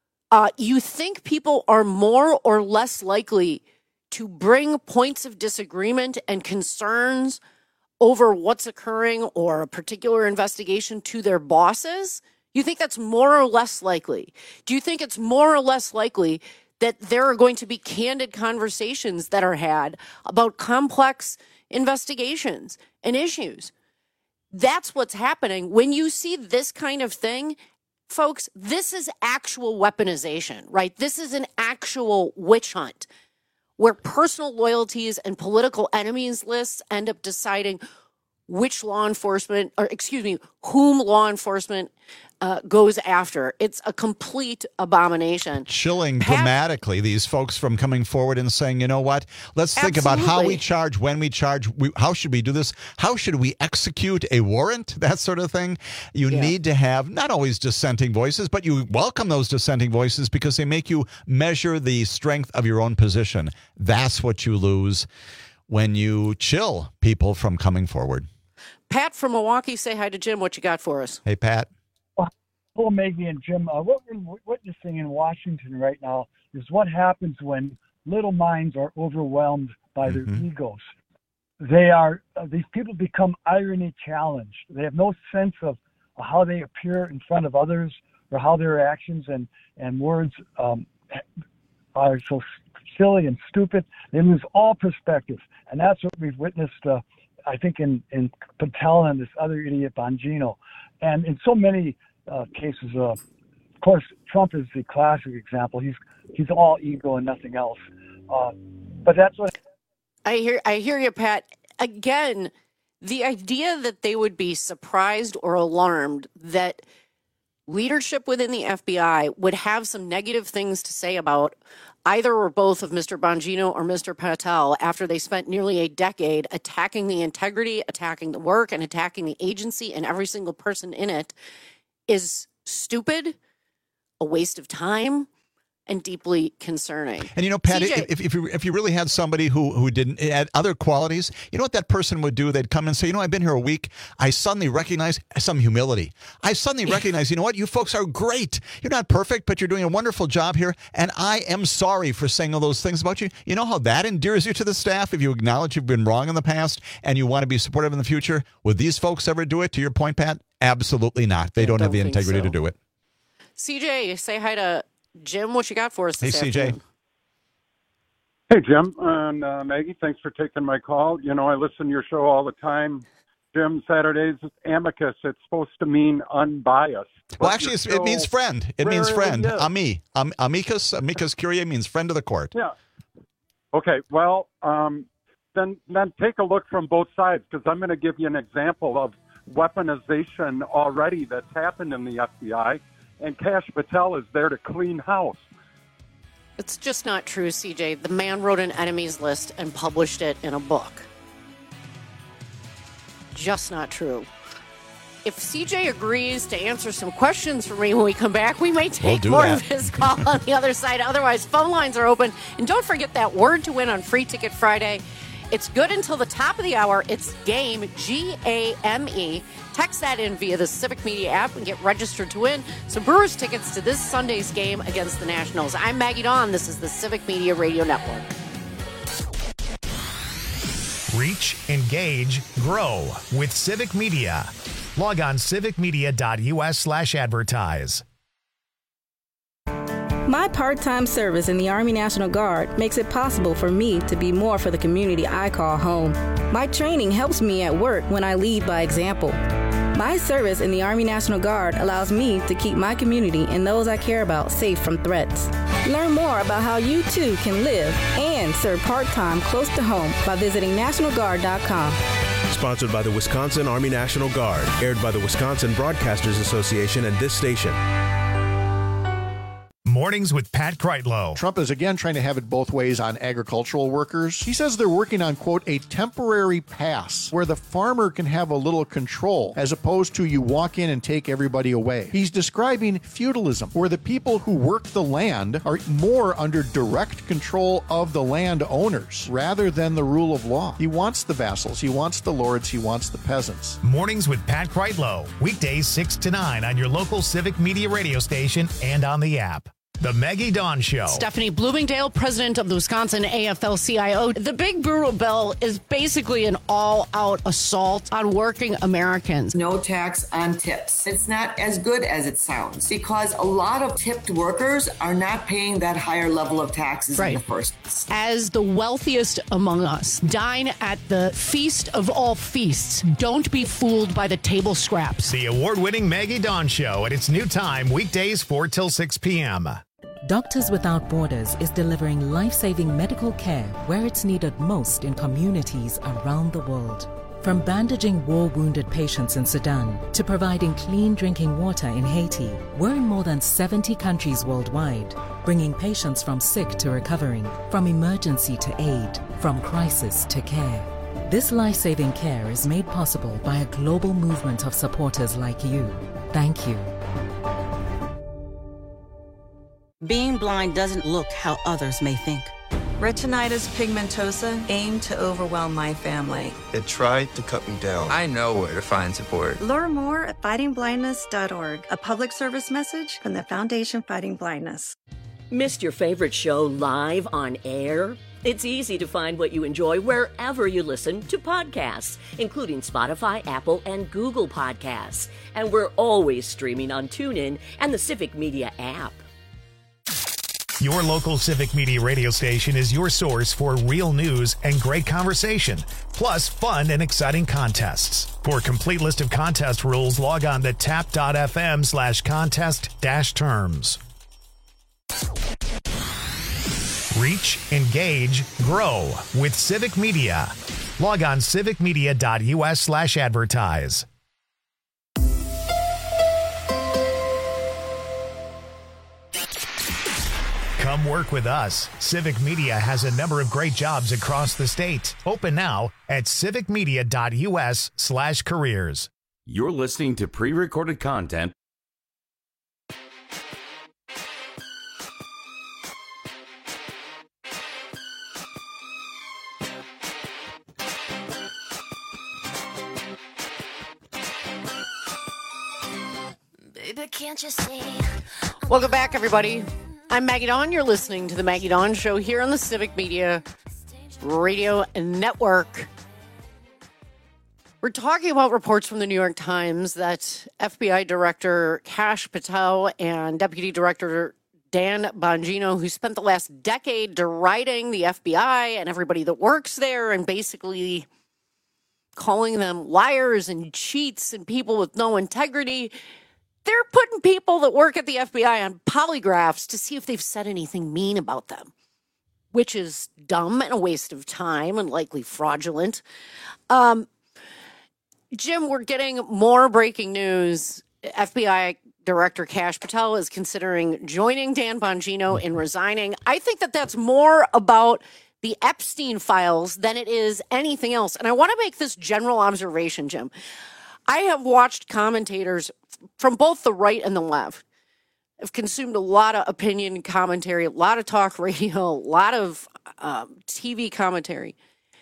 you think people are more or less likely to bring points of disagreement and concerns over what's occurring or a particular investigation to their bosses? You think that's more or less likely? Do you think it's more or less likely that there are going to be candid conversations that are had about complex investigations and issues? That's what's happening. When you see this kind of thing, folks, this is actual weaponization, right? This is an actual witch hunt where personal loyalties and political enemies lists end up deciding which law enforcement, whom law enforcement goes after. It's a complete abomination. Chilling dramatically these folks from coming forward and saying, you know what, let's think about how we charge, when we charge, how should we do this? How should we execute a warrant? That sort of thing. You need to have not always dissenting voices, but you welcome those dissenting voices because they make you measure the strength of your own position. That's what you lose when you chill people from coming forward. Pat from Milwaukee, say hi to Jim. What you got for us? Hey, Pat. Hello, Maggie and Jim. What we're witnessing in Washington right now is what happens when little minds are overwhelmed by their egos. These people become irony challenged. They have no sense of how they appear in front of others or how their actions and words are so silly and stupid. They lose all perspective. And that's what we've witnessed, I think, in Patel and this other idiot, Bongino. And in so many cases, of course, Trump is the classic example. He's all ego and nothing else. But that's what I hear you, Pat. Again, the idea that they would be surprised or alarmed that leadership within the FBI would have some negative things to say about either or both of Mr. Bongino or Mr. Patel after they spent nearly a decade attacking the integrity, attacking the work, and attacking the agency and every single person in it is stupid, a waste of time, and deeply concerning. And, you know, Pat, CJ, if you really had somebody who didn't had other qualities, you know what that person would do? They'd come and say, you know, I've been here a week. I suddenly recognize some humility. I suddenly recognize, you know what? You folks are great. You're not perfect, but you're doing a wonderful job here. And I am sorry for saying all those things about you. You know how that endears you to the staff if you acknowledge you've been wrong in the past and you want to be supportive in the future? Would these folks ever do it? To your point, Pat? Absolutely not. They don't have the integrity to do it. CJ, say hi to Jim. What you got for us this CJ. afternoon? Hey, Jim and Maggie. Thanks for taking my call. You know, I listen to your show all the time. Jim, Saturdays, amicus. It's supposed to mean unbiased. Well, actually, it means friend. It means friend. Amicus curiae means friend of the court. Yeah. Okay. Well, then take a look from both sides, because I'm going to give you an example of weaponization already that's happened in the FBI, and Kash Patel is there to clean house. It's just not true, CJ. The man wrote an enemies list and published it in a book. Just not true. If CJ agrees to answer some questions for me when we come back, we may take more of his call on the other side. Otherwise, phone lines are open. And don't forget that word to win on Free Ticket Friday. It's good until the top of the hour. It's GAME, G-A-M-E. Text that in via the Civic Media app and get registered to win some Brewers tickets to this Sunday's game against the Nationals. I'm Maggie Dawn. This is the Civic Media Radio Network. Reach, engage, grow with Civic Media. Log on civicmedia.us/advertise. My part-time service in the Army National Guard makes it possible for me to be more for the community I call home. My training helps me at work when I lead by example. My service in the Army National Guard allows me to keep my community and those I care about safe from threats. Learn more about how you too can live and serve part-time close to home by visiting NationalGuard.com. Sponsored by the Wisconsin Army National Guard. Aired by the Wisconsin Broadcasters Association and this station. Mornings with Pat Kreitlow. Trump is again trying to have it both ways on agricultural workers. He says they're working on, quote, a temporary pass where the farmer can have a little control as opposed to you walk in and take everybody away. He's describing feudalism, where the people who work the land are more under direct control of the land owners rather than the rule of law. He wants the vassals, he wants the lords, he wants the peasants. Mornings with Pat Kreitlow. Weekdays 6 to 9 on your local Civic Media radio station and on the app. The Maggie Dawn Show. Stephanie Bloomingdale, president of the Wisconsin AFL-CIO. The Big Brutal Bill is basically an all-out assault on working Americans. No tax on tips. It's not as good as it sounds because a lot of tipped workers are not paying that higher level of taxes in the first place. As the wealthiest among us, dine at the feast of all feasts. Don't be fooled by the table scraps. The award-winning Maggie Dawn Show at its new time, weekdays 4 till 6 p.m. Doctors Without Borders is delivering life-saving medical care where it's needed most in communities around the world. From bandaging war-wounded patients in Sudan to providing clean drinking water in Haiti, we're in more than 70 countries worldwide, bringing patients from sick to recovering, from emergency to aid, from crisis to care. This life-saving care is made possible by a global movement of supporters like you. Thank you. Being blind doesn't look how others may think. Retinitis pigmentosa aimed to overwhelm my family. It tried to cut me down. I know where to find support. Learn more at fightingblindness.org, a public service message from the Foundation Fighting Blindness. Missed your favorite show live on air? It's easy to find what you enjoy wherever you listen to podcasts, including Spotify, Apple, and Google Podcasts. And we're always streaming on TuneIn and the Civic Media app. Your local Civic Media radio station is your source for real news and great conversation, plus fun and exciting contests. For a complete list of contest rules, log on to tap.fm/contest-terms. Reach, engage, grow with Civic Media. Log on civicmedia.us/advertise. Come work with us. Civic Media has a number of great jobs across the state. Open now at civicmedia.us/careers. You're listening to pre-recorded content. Baby, can't you see? Welcome back, everybody. I'm Maggie Dawn. You're listening to the Maggie Dawn Show here on the Civic Media Radio Network. We're talking about reports from the New York Times that FBI Director Kash Patel and Deputy Director Dan Bongino, who spent the last decade deriding the FBI and everybody that works there and basically calling them liars and cheats and people with no integrity, they're putting people that work at the FBI on polygraphs to see if they've said anything mean about them, which is dumb and a waste of time and likely fraudulent. Jim, we're getting more breaking news. FBI Director Kash Patel is considering joining Dan Bongino in resigning. I think that that's more about the Epstein files than it is anything else. And I want to make this general observation, Jim. I have watched commentators from both the right and the left. I've consumed a lot of opinion commentary, a lot of talk radio, a lot of TV commentary.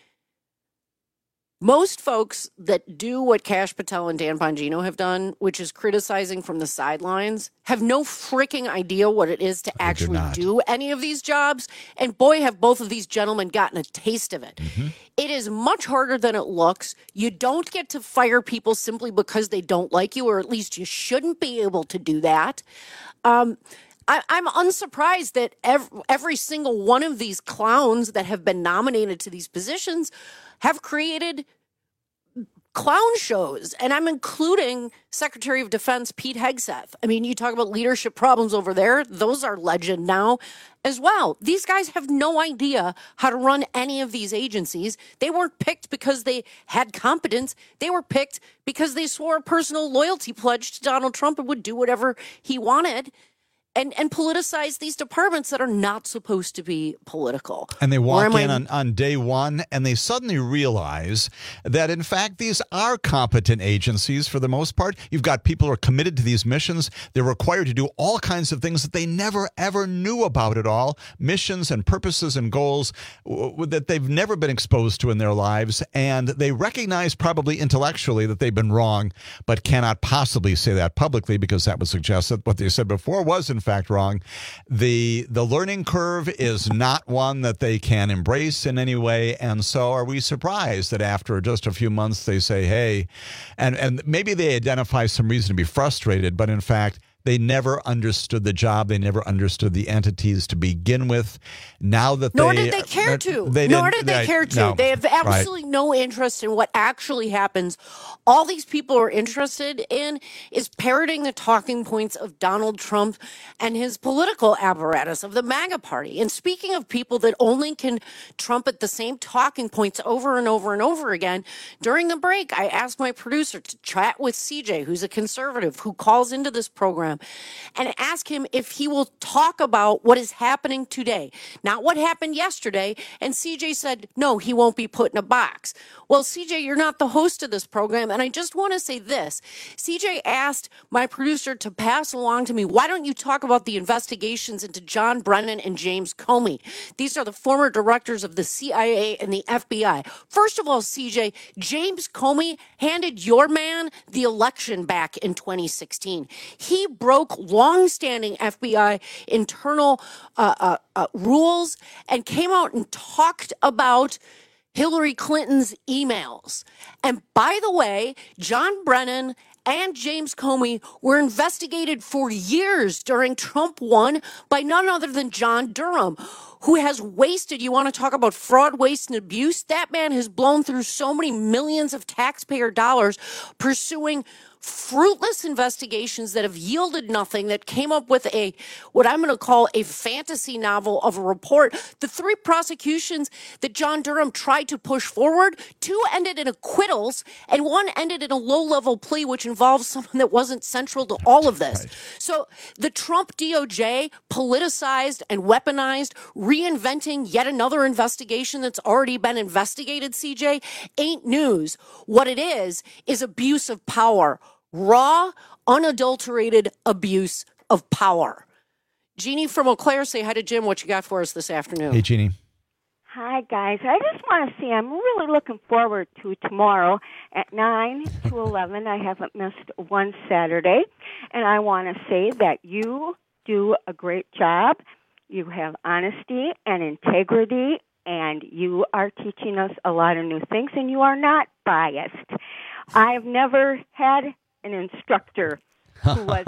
Most folks that do what Kash Patel and Dan Bongino have done, which is criticizing from the sidelines, have no freaking idea what it is to actually do any of these jobs. And boy, have both of these gentlemen gotten a taste of it. Mm-hmm. It is much harder than it looks. You don't get to fire people simply because they don't like you, or at least you shouldn't be able to do that. I'm unsurprised that every single one of these clowns that have been nominated to these positions have created clown shows, and I'm including Secretary of Defense Pete Hegseth. I mean, you talk about leadership problems over there. Those are legend now as well. These guys have no idea how to run any of these agencies. They weren't picked because they had competence. They were picked because they swore a personal loyalty pledge to Donald Trump and would do whatever he wanted. And politicize these departments that are not supposed to be political. And they walk in on day one and they suddenly realize that, in fact, these are competent agencies for the most part. You've got people who are committed to these missions. They're required to do all kinds of things that they never, ever knew about at all. Missions and purposes and goals that they've never been exposed to in their lives. And they recognize probably intellectually that they've been wrong, but cannot possibly say that publicly because that would suggest that what they said before was, in fact, wrong. The learning curve is not one that they can embrace in any way, and so are we surprised that after just a few months they say, hey, and maybe they identify some reason to be frustrated, but in fact they never understood the job. They never understood the entities to begin with. Now that Nor did they care to. They have absolutely no interest in what actually happens. All these people are interested in is parroting the talking points of Donald Trump and his political apparatus of the MAGA party. And speaking of people that only can trumpet the same talking points over and over and over again, during the break, I asked my producer to chat with CJ, who's a conservative, who calls into this program, and ask him if he will talk about what is happening today, not what happened yesterday. And CJ said, no, he won't be put in a box. Well, CJ, you're not the host of this program. And I just want to say this. CJ asked my producer to pass along to me, why don't you talk about the investigations into John Brennan and James Comey? These are the former directors of the CIA and the FBI. First of all, CJ, James Comey handed your man the election back in 2016. He broke longstanding FBI internal rules and came out and talked about Hillary Clinton's emails. And by the way, John Brennan and James Comey were investigated for years during Trump 1 by none other than John Durham, who has wasted, you want to talk about fraud, waste, and abuse? That man has blown through so many millions of taxpayer dollars pursuing fruitless investigations that have yielded nothing, that came up with what I'm going to call a fantasy novel of a report. The 3 prosecutions that John Durham tried to push forward, 2 ended in acquittals and 1 ended in a low-level plea, which involves someone that wasn't central to all of this. Right. So the Trump DOJ politicized and weaponized, reinventing yet another investigation that's already been investigated, CJ, ain't news. What it is abuse of power. Raw, unadulterated abuse of power. Jeannie from Eau Claire, say hi to Jim. What you got for us this afternoon? Hey, Jeannie. Hi, guys. I just want to say I'm really looking forward to tomorrow at 9 to 11. I haven't missed one Saturday. And I want to say that you do a great job. You have honesty and integrity, and you are teaching us a lot of new things, and you are not biased. I've never had an instructor who was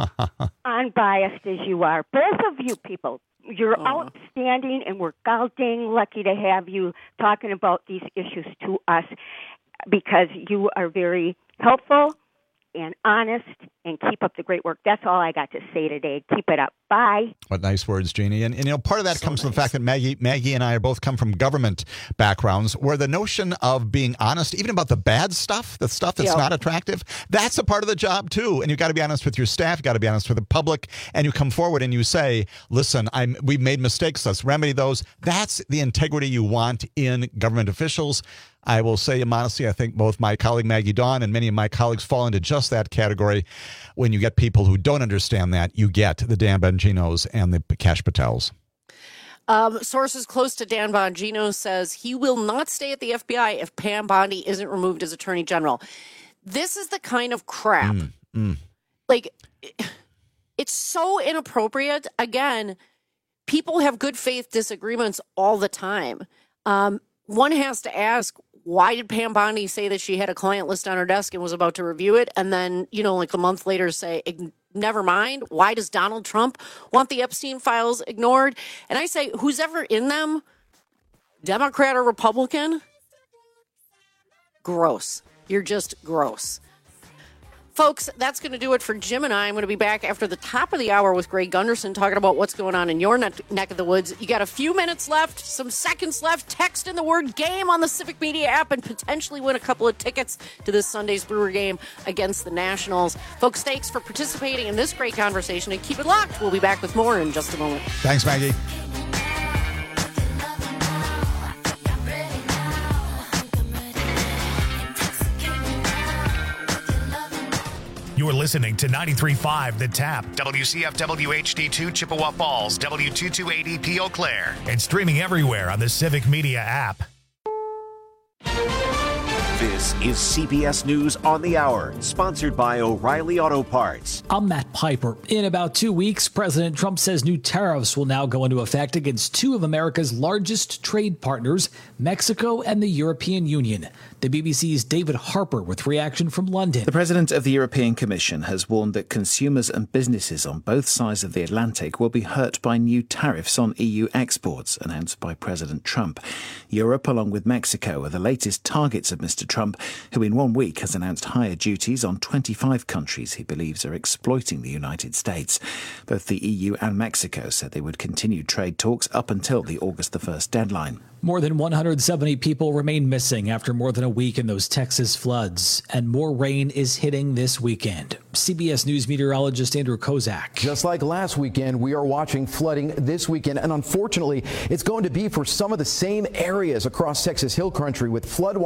unbiased as you are. Both of you people, you're outstanding, and we're goddamn lucky to have you talking about these issues to us because you are very helpful and honest, and keep up the great work. That's all I got to say today. Keep it up. Bye. What nice words, Jeannie. And you know, part of that comes from the fact that Maggie and I both come from government backgrounds where the notion of being honest, even about the bad stuff, the stuff that's not attractive, that's a part of the job too. And you've got to be honest with your staff. You've got to be honest with the public. And you come forward and you say, listen, we've made mistakes. Let's remedy those. That's the integrity you want in government officials. I will say modestly, I think both my colleague Maggie Dawn and many of my colleagues fall into just that category. When you get people who don't understand that, you get the Dan Bonginos and the Kash Patels. Sources close to Dan Bongino says he will not stay at the FBI if Pam Bondi isn't removed as Attorney General. This is the kind of crap. Like, it's so inappropriate. Again, people have good faith disagreements all the time. One has to ask, why did Pam Bondi say that she had a client list on her desk and was about to review it? And then, like a month later say, never mind. Why does Donald Trump want the Epstein files ignored? And I say, who's ever in them, Democrat or Republican? Gross. You're just gross. Folks, that's going to do it for Jim and I. I'm going to be back after the top of the hour with Greg Gunderson talking about what's going on in your neck of the woods. You got a few minutes left, some seconds left. Text in the word game on the Civic Media app and potentially win a couple of tickets to this Sunday's Brewer game against the Nationals. Folks, thanks for participating in this great conversation and keep it locked. We'll be back with more in just a moment. Thanks, Maggie. You're listening to 93.5 The Tap, WCFW HD2 Chippewa Falls, W228EP Eau Claire, and streaming everywhere on the Civic Media app. This is CBS News on the Hour, sponsored by O'Reilly Auto Parts. I'm Matt Piper. In about 2 weeks, President Trump says new tariffs will now go into effect against two of America's largest trade partners, Mexico and the European Union. The BBC's David Harper with reaction from London. The president of the European Commission has warned that consumers and businesses on both sides of the Atlantic will be hurt by new tariffs on EU exports, announced by President Trump. Europe, along with Mexico, are the latest targets of Mr. Trump, who in 1 week has announced higher duties on 25 countries he believes are exploiting the United States. Both the EU and Mexico said they would continue trade talks up until the August the 1st deadline. More than 170 people remain missing after more than a week in those Texas floods, and more rain is hitting this weekend. CBS News meteorologist Andrew Kozak. Just like last weekend, we are watching flooding this weekend, and unfortunately, it's going to be for some of the same areas across Texas Hill Country with flood